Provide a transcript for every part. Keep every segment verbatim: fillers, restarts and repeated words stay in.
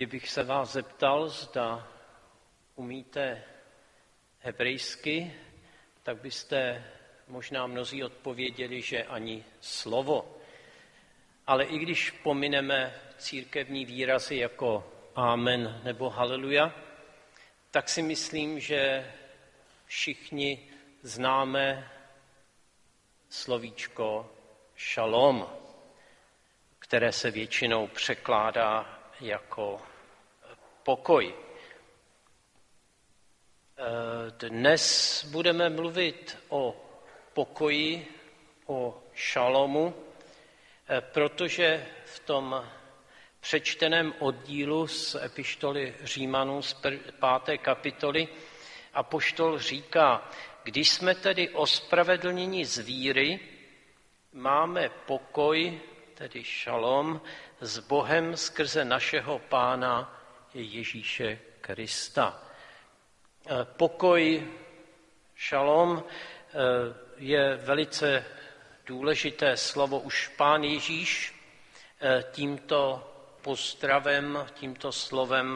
Kdybych se vás zeptal, zda umíte hebrejsky, tak byste možná mnozí odpověděli, že ani slovo. Ale i když pomineme církevní výrazy jako amen nebo haleluja, tak si myslím, že všichni známe slovíčko šalom, které se většinou překládá jako pokoj. Dnes budeme mluvit o pokoji, o šalomu, protože v tom přečteném oddílu z epištoly Římanů z páté kapitoly apoštol říká, když jsme tedy ospravedlněni z víry, máme pokoj, tedy šalom, s Bohem skrze našeho Pána Ježíše Krista. Pokoj, šalom je velice důležité slovo. Už Pán Ježíš tímto pozdravem, tímto slovem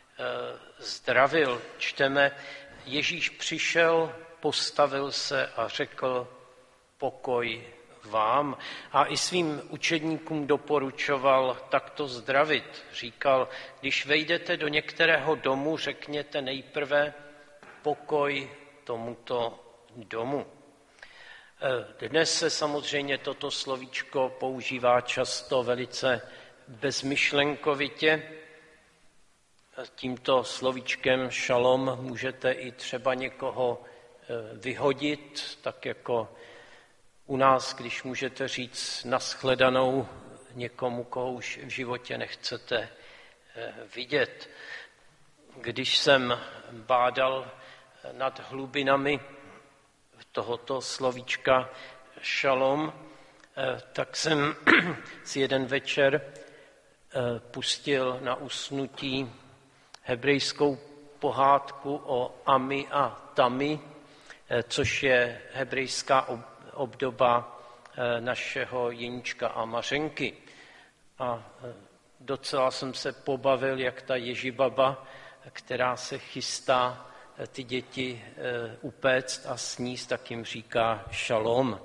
zdravil. Čteme, Ježíš přišel, postavil se a řekl pokoj vám. A i svým učedníkům doporučoval takto zdravit. Říkal, když vejdete do některého domu, řekněte nejprve pokoj tomuto domu. Dnes se samozřejmě toto slovíčko používá často velice bezmyšlenkovitě. Tímto slovíčkem šalom můžete i třeba někoho vyhodit, tak jako u nás, když můžete říct nashledanou někomu, koho už v životě nechcete vidět. Když jsem bádal nad hlubinami tohoto slovíčka šalom, tak jsem si jeden večer pustil na usnutí hebrejskou pohádku o Ami a Tami, což je hebrejská obdoba našeho Jeníčka a Mařenky. A docela jsem se pobavil, jak ta Ježibaba, která se chystá ty děti upéct a sníst, tak jim říká šalom.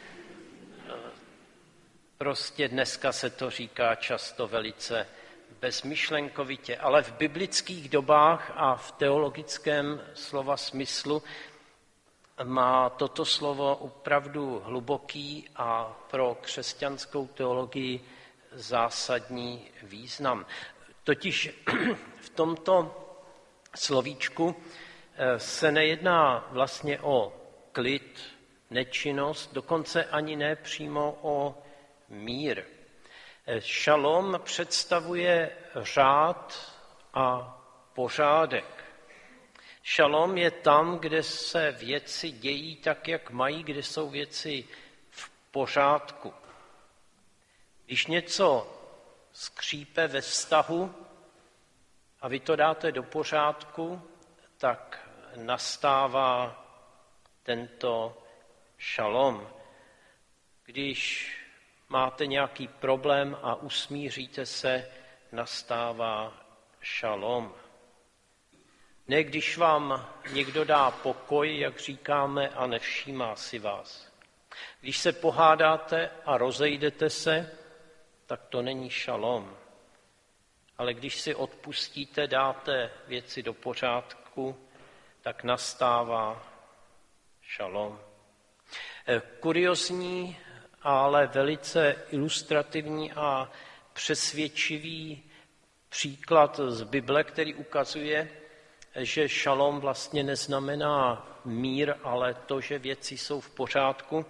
Prostě dneska se to říká často velice bezmyšlenkovitě, ale v biblických dobách a v teologickém slova smyslu má toto slovo opravdu hluboký a pro křesťanskou teologii zásadní význam. Totiž v tomto slovíčku se nejedná vlastně o klid, nečinnost, dokonce ani ne přímo o mír. Šalom představuje řád a pořádek. Šalom je tam, kde se věci dějí tak, jak mají, kde jsou věci v pořádku. Když něco skřípe ve vztahu a vy to dáte do pořádku, tak nastává tento šalom. Když máte nějaký problém a usmíříte se, nastává šalom. Ne když vám někdo dá pokoj, jak říkáme, a nevšímá si vás. Když se pohádáte a rozejdete se, tak to není šalom. Ale když si odpustíte, dáte věci do pořádku, tak nastává šalom. Kuriozní, ale velice ilustrativní a přesvědčivý příklad z Bible, který ukazuje, že šalom vlastně neznamená mír, ale to, že věci jsou v pořádku,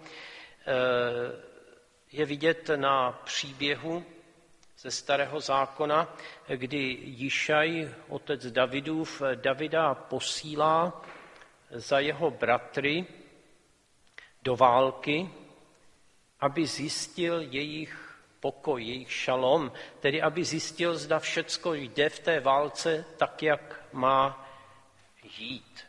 je vidět na příběhu ze Starého zákona, kdy Jišaj, otec Davidův, Davida posílá za jeho bratry do války, aby zjistil jejich pokoj, jejich šalom, tedy aby zjistil, zda všecko jde v té válce tak, jak má jít.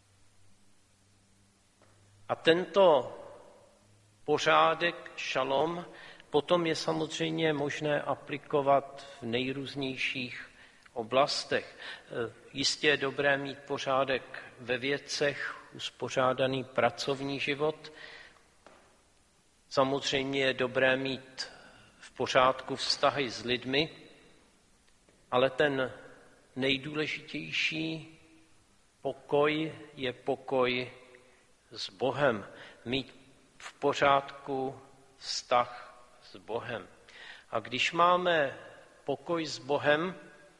A tento pořádek, šalom, potom je samozřejmě možné aplikovat v nejrůznějších oblastech. Jistě je dobré mít pořádek ve věcech, uspořádaný pracovní život. Samozřejmě je dobré mít v pořádku vztahy s lidmi, ale ten nejdůležitější pokoj je pokoj s Bohem. Mít v pořádku vztah s Bohem. A když máme pokoj s Bohem,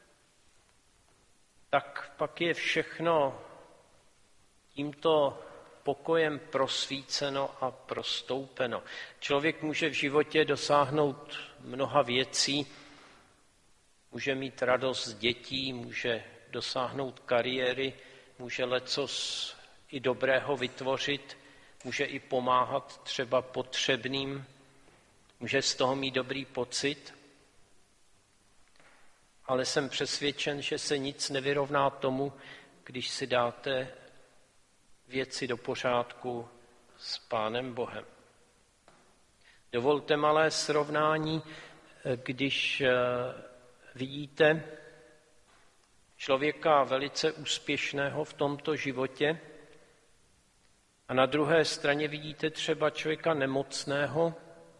tak pak je všechno tímto pokojem prosvíceno a prostoupeno. Člověk může v životě dosáhnout mnoha věcí, může mít radost z dětí, může dosáhnout kariéry, může lecos i dobrého vytvořit, může i pomáhat třeba potřebným, může z toho mít dobrý pocit, ale jsem přesvědčen, že se nic nevyrovná tomu, když si dáte věci do pořádku s Pánem Bohem. Dovolte malé srovnání, když vidíte člověka velice úspěšného v tomto životě a na druhé straně vidíte třeba člověka nemocného,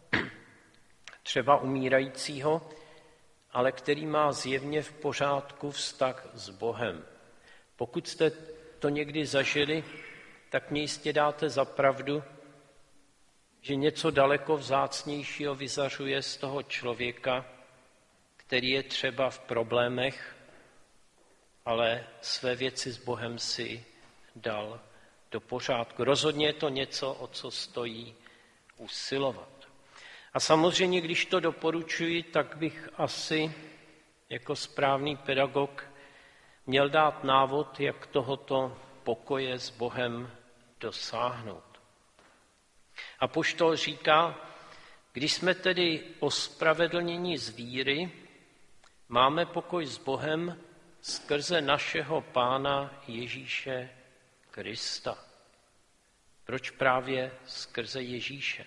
třeba umírajícího, ale který má zjevně v pořádku vztah s Bohem. Pokud jste to někdy zažili, tak mě jistě dáte za pravdu, že něco daleko vzácnějšího vyzařuje z toho člověka, který je třeba v problémech, ale své věci s Bohem si dal do pořádku. Rozhodně je to něco, o co stojí usilovat. A samozřejmě, když to doporučuji, tak bych asi jako správný pedagog měl dát návod, jak tohoto pokoje s Bohem dosáhnout. Apoštol říká, když jsme tedy ospravedlněni z víry, máme pokoj s Bohem skrze našeho Pána Ježíše Krista. Proč právě skrze Ježíše?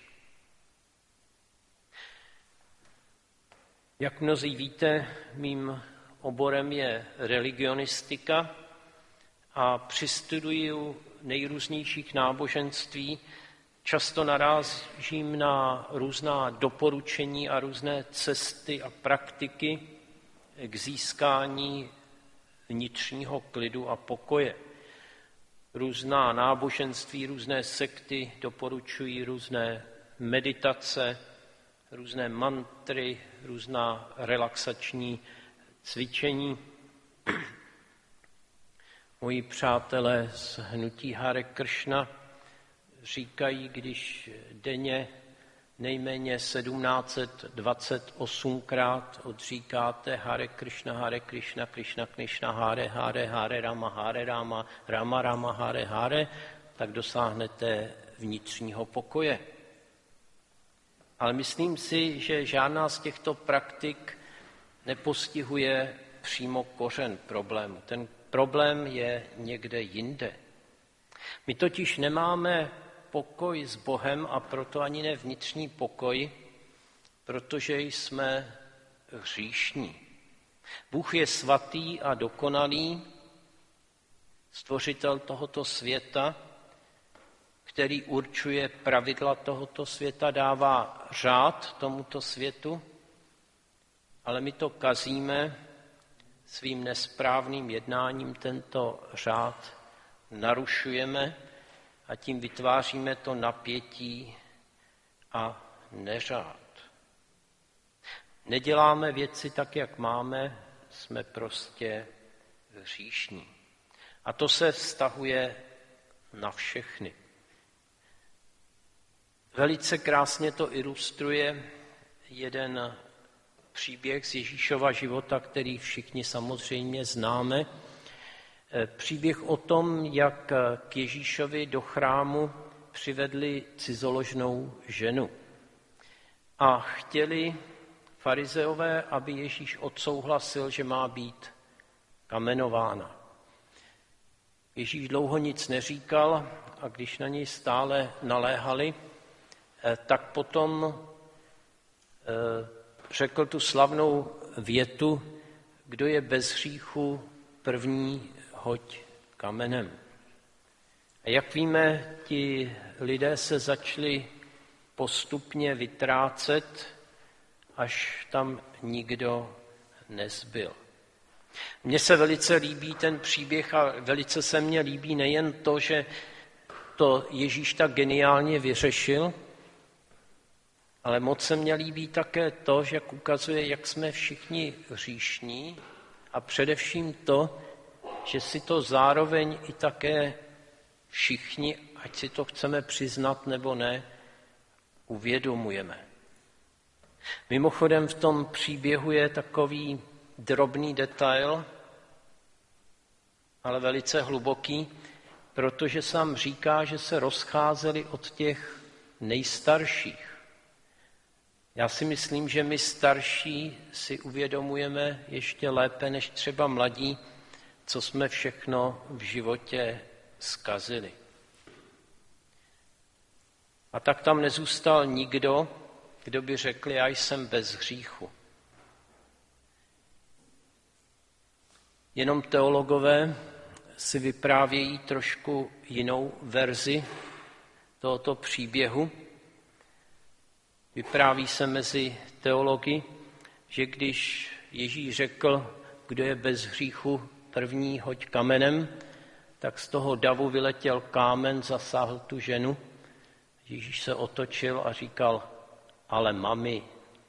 Jak mnozí víte, mým oborem je religionistika a při studiu nejrůznějších náboženství často narážím na různá doporučení a různé cesty a praktiky k získání vnitřního klidu a pokoje. Různá náboženství, různé sekty doporučují různé meditace, různé mantry, různá relaxační cvičení. Moji přátelé z hnutí Hare Krishna říkají, když denně nejméně sedmnáct set dvacet osmkrát odříkáte Hare Krishna, Hare Krishna, Krishna Krishna, Hare Hare, Hare Rama, Hare Rama, Rama Rama, Hare Hare, tak dosáhnete vnitřního pokoje. Ale myslím si, že žádná z těchto praktik nepostihuje přímo kořen problému. Ten problém je někde jinde. My totiž nemáme pokoj s Bohem a proto ani ne vnitřní pokoj, protože jsme hříšní. Bůh je svatý a dokonalý, stvořitel tohoto světa, který určuje pravidla tohoto světa, dává řád tomuto světu, ale my to kazíme svým nesprávným jednáním, tento řád narušujeme a tím vytváříme to napětí a neřád. Neděláme věci tak, jak máme, jsme prostě hříšní. A to se vztahuje na všechny. Velice krásně to ilustruje jeden příběh z Ježíšova života, který všichni samozřejmě známe. Příběh o tom, jak k Ježíšovi do chrámu přivedli cizoložnou ženu. A chtěli farizeové, aby Ježíš odsouhlasil, že má být kamenována. Ježíš dlouho nic neříkal a když na něj stále naléhali, tak potom řekl tu slavnou větu, kdo je bez hříchu, první hoď kamenem. A jak víme, ti lidé se začali postupně vytrácet, až tam nikdo nezbyl. Mně se velice líbí ten příběh a velice se mně líbí nejen to, že to Ježíš tak geniálně vyřešil, ale moc se mně líbí také to, že jak ukazuje, jak jsme všichni hříšní a především to, že si to zároveň i také všichni, ať si to chceme přiznat nebo ne, uvědomujeme. Mimochodem v tom příběhu je takový drobný detail, ale velice hluboký, protože sám říká, že se rozcházeli od těch nejstarších. Já si myslím, že my starší si uvědomujeme ještě lépe než třeba mladí, co jsme všechno v životě zkazili. A tak tam nezůstal nikdo, kdo by řekl, já jsem bez hříchu. Jenom teologové si vyprávějí trošku jinou verzi tohoto příběhu. Vypráví se mezi teology, že když Ježíš řekl, kdo je bez hříchu, první hoď kamenem, tak z toho davu vyletěl kámen, zasáhl tu ženu. Ježíš se otočil a říkal, ale mami.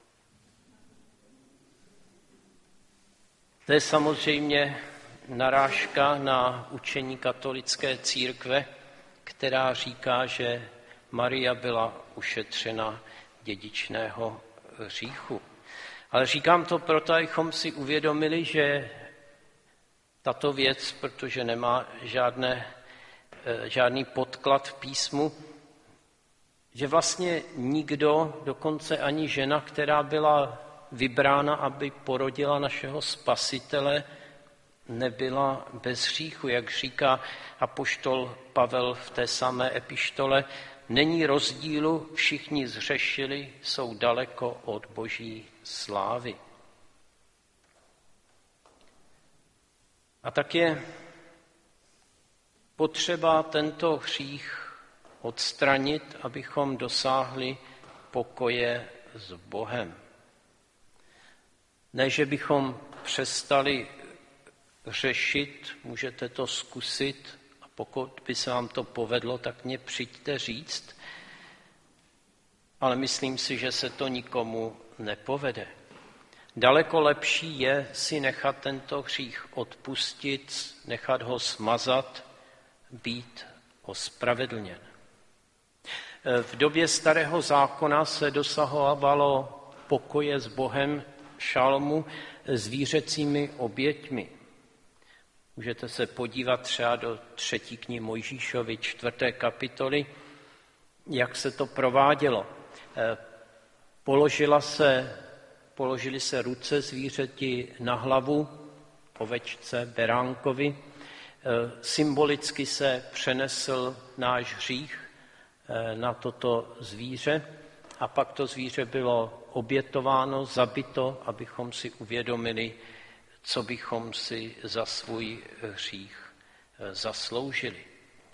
To je samozřejmě narážka na učení katolické církve, která říká, že Maria byla ušetřena dědičného hříchu. Ale říkám to proto, abychom si uvědomili, že tato věc, protože nemá žádné, žádný podklad v písmu, že vlastně nikdo, dokonce ani žena, která byla vybrána, aby porodila našeho spasitele, nebyla bez hříchu. Jak říká apoštol Pavel v té samé epištole, není rozdílu, všichni zřešili, jsou daleko od boží slávy. A tak je potřeba tento hřích odstranit, abychom dosáhli pokoje s Bohem. Ne, že bychom přestali řešit, můžete to zkusit, a pokud by se vám to povedlo, tak mě přijďte říct, ale myslím si, že se to nikomu nepovede. Daleko lepší je si nechat tento hřích odpustit, nechat ho smazat, být ospravedlněn. V době starého zákona se dosahovalo pokoje s Bohem šalmu zvířecími oběťmi. Můžete se podívat třeba do třetí knihy Mojžíšovi, čtvrté kapitoly, jak se to provádělo. Položila se, položili se ruce zvířeti na hlavu, ovečce, beránkovi, symbolicky se přenesl náš hřích na toto zvíře a pak to zvíře bylo obětováno, zabito, abychom si uvědomili, co bychom si za svůj hřích zasloužili.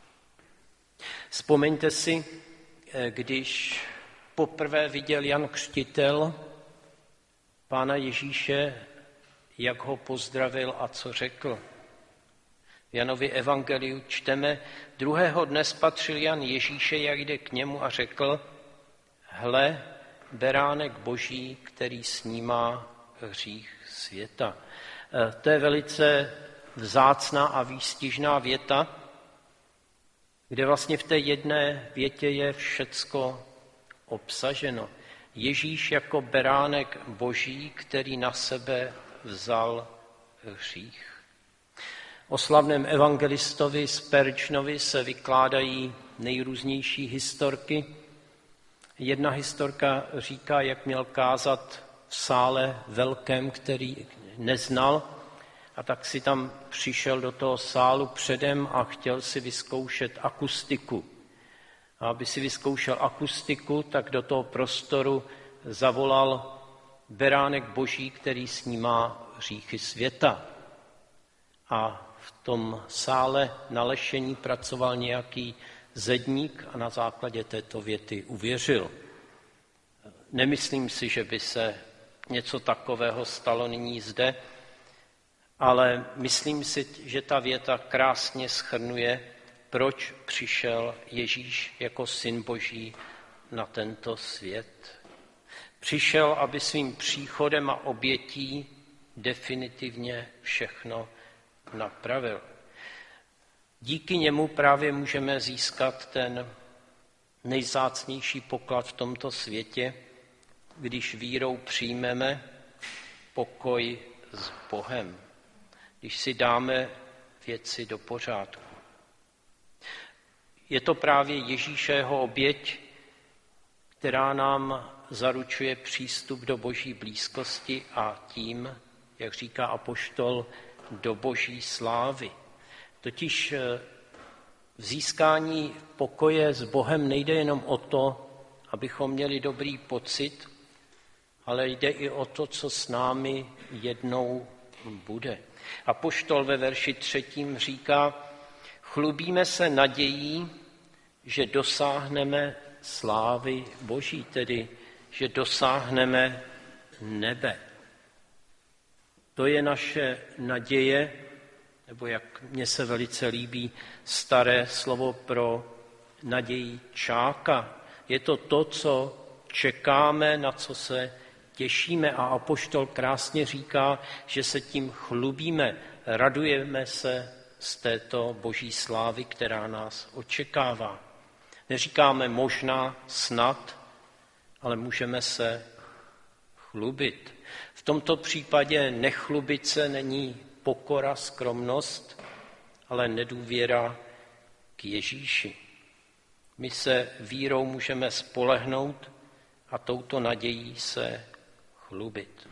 Vzpomeňte si, když poprvé viděl Jan Křtitel Pána Ježíše, jak ho pozdravil a co řekl. V Janově evangeliu čteme, druhého dne spatřil Jan Ježíše, jak jde k němu a řekl, hle, beránek Boží, který snímá hřích světa. To je velice vzácná a výstižná věta, kde vlastně v té jedné větě je všecko obsaženo. Ježíš jako beránek Boží, který na sebe vzal hřích. O slavném evangelistovi Spurgeonovi se vykládají nejrůznější historky. Jedna historka říká, jak měl kázat v sále velkém, který neznal, a tak si tam přišel do toho sálu předem a chtěl si vyzkoušet akustiku. A aby si vyzkoušel akustiku, tak do toho prostoru zavolal beránek Boží, který snímá hříchy světa. A v tom sále na lešení pracoval nějaký zedník a na základě této věty uvěřil. Nemyslím si, že by se něco takového stalo nyní zde, ale myslím si, že ta věta krásně shrnuje, proč přišel Ježíš jako Syn Boží na tento svět. Přišel, aby svým příchodem a obětí definitivně všechno napravil. Díky němu právě můžeme získat ten nejvzácnější poklad v tomto světě, když vírou přijmeme pokoj s Bohem, když si dáme věci do pořádku. Je to právě Ježíšeho oběť, která nám zaručuje přístup do Boží blízkosti a tím, jak říká apoštol, do Boží slávy. Totiž v získání pokoje s Bohem nejde jenom o to, abychom měli dobrý pocit, ale jde i o to, co s námi jednou bude. Apoštol ve verši třetím říká, chlubíme se nadějí, že dosáhneme slávy Boží, tedy že dosáhneme nebe. To je naše naděje, nebo jak mně se velice líbí staré slovo pro naději čáka. Je to to, co čekáme, na co se těšíme a apoštol krásně říká, že se tím chlubíme, radujeme se z této Boží slávy, která nás očekává. Neříkáme možná, snad, ale můžeme se chlubit. V tomto případě nechlubit se není pokora, skromnost, ale nedůvěra k Ježíši. My se vírou můžeme spolehnout a touto nadějí se chlubit.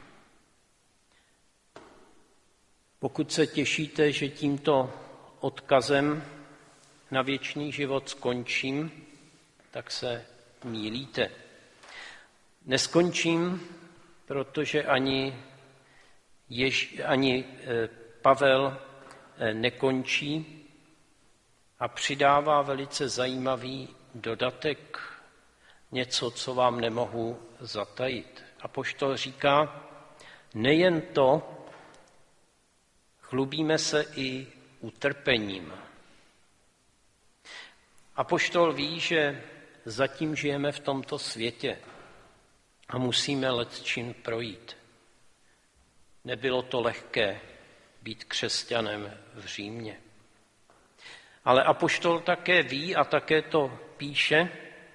Pokud se těšíte, že tímto odkazem na věčný život skončím, tak se mýlíte. Neskončím, protože ani, Jež, ani Pavel nekončí a přidává velice zajímavý dodatek, něco, co vám nemohu zatajit. Apoštol říká, nejen to, chlubíme se i utrpením. Apoštol ví, že zatím žijeme v tomto světě a musíme lecčím projít. Nebylo to lehké být křesťanem v Římě. Ale apoštol také ví a také to píše,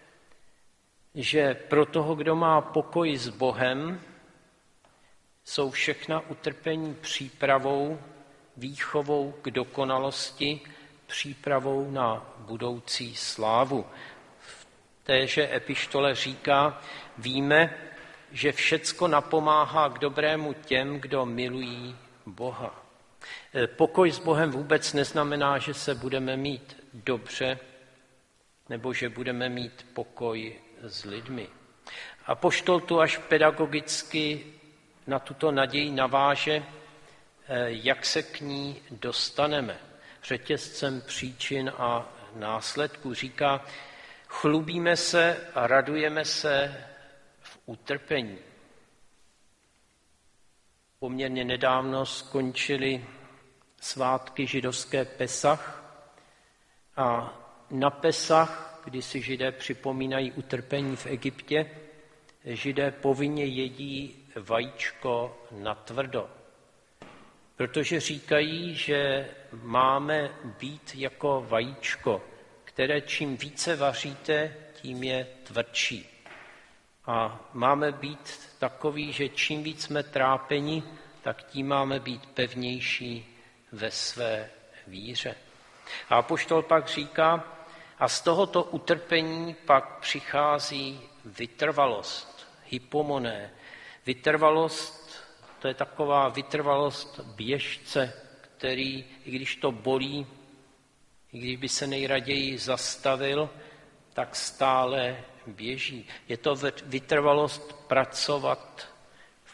že pro toho, kdo má pokoj s Bohem, jsou všechna utrpení přípravou, výchovou k dokonalosti, přípravou na budoucí slávu. V téže epištole říká, víme, že všecko napomáhá k dobrému těm, kdo milují Boha. Pokoj s Bohem vůbec neznamená, že se budeme mít dobře, nebo že budeme mít pokoj s lidmi. Apoštol tu až pedagogicky na tuto naději naváže, jak se k ní dostaneme. Řetězcem příčin a následků říká, chlubíme se a radujeme se v utrpení. Poměrně nedávno skončily svátky židovské Pesach a na Pesach, kdy si Židé připomínají utrpení v Egyptě, Židé povinně jedí vajíčko natvrdo, protože říkají, že máme být jako vajíčko, které čím více vaříte, tím je tvrdší. A máme být takový, že čím víc jsme trápeni, tak tím máme být pevnější ve své víře. A apoštol pak říká, a z tohoto utrpení pak přichází vytrvalost, hypomoné. Vytrvalost, to je taková vytrvalost běžce, který, i když to bolí, i když by se nejraději zastavil, tak stále běží. Je to vytrvalost pracovat v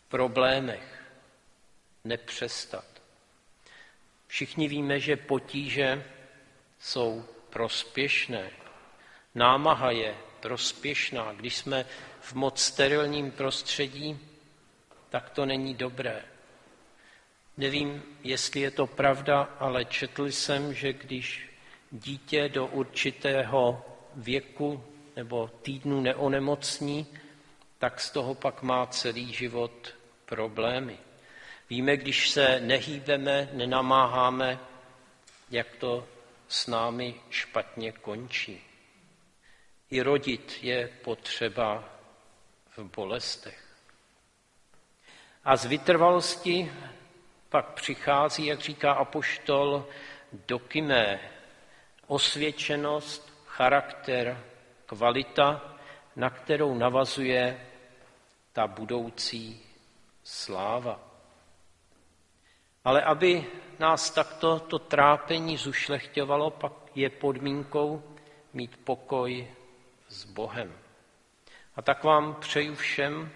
problémech nepřestat. Všichni víme, že potíže jsou prospěšné. Námaha je prospěšná. Když jsme v moc sterilním prostředí, tak to není dobré. Nevím, jestli je to pravda, ale četl jsem, že když dítě do určitého věku nebo týdnu neonemocní, tak z toho pak má celý život problémy. Víme, když se nehýbeme, nenamáháme, jak to s námi špatně končí. I rodit je potřeba v bolestech. A z vytrvalosti pak přichází, jak říká apoštol, dokymé, osvědčenost, charakter, kvalita, na kterou navazuje ta budoucí sláva. Ale aby nás takto to trápení zušlechťovalo, pak je podmínkou mít pokoj s Bohem. A tak vám přeju všem,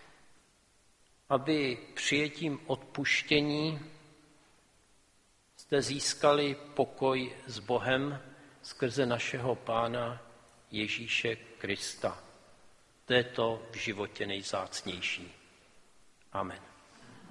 aby přijetím odpuštění jste získali pokoj s Bohem skrze našeho Pána Ježíše Krista. To je to v životě nejvzácnější. Amen.